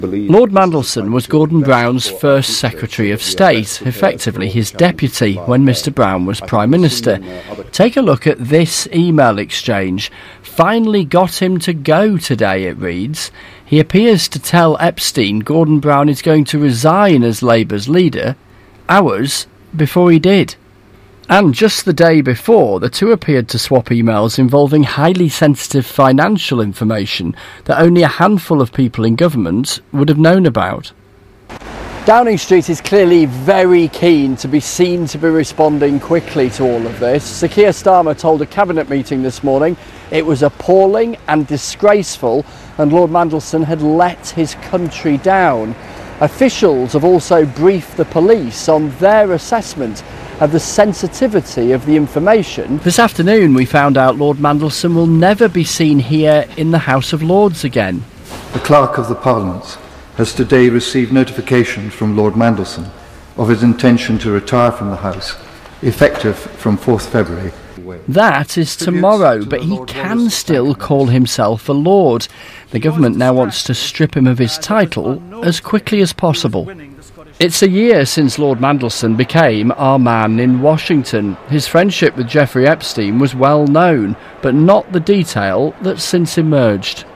Lord Mandelson was Gordon Brown's first Secretary of State, effectively his deputy when Mr Brown was Prime Minister. Take a look at this email exchange. Finally got him to go today, it reads. He appears to tell Epstein Gordon Brown is going to resign as Labour's leader, hours before he did. And just the day before, the two appeared to swap emails involving highly sensitive financial information that only a handful of people in government would have known about. Downing Street is clearly very keen to be seen to be responding quickly to all of this. Sir Keir Starmer told a cabinet meeting this morning it was appalling and disgraceful, and Lord Mandelson had let his country down. Officials have also briefed the police on their assessment of the sensitivity of the information. This afternoon we found out Lord Mandelson will never be seen here in the House of Lords again. The Clerk of the Parliament has today received notification from Lord Mandelson of his intention to retire from the House, effective from 4th February. That is tomorrow, but he can still call himself a Lord. The government now wants to strip him of his title as quickly as possible. It's a year since Lord Mandelson became our man in Washington. His friendship with Jeffrey Epstein was well known, but not the detail that's since emerged.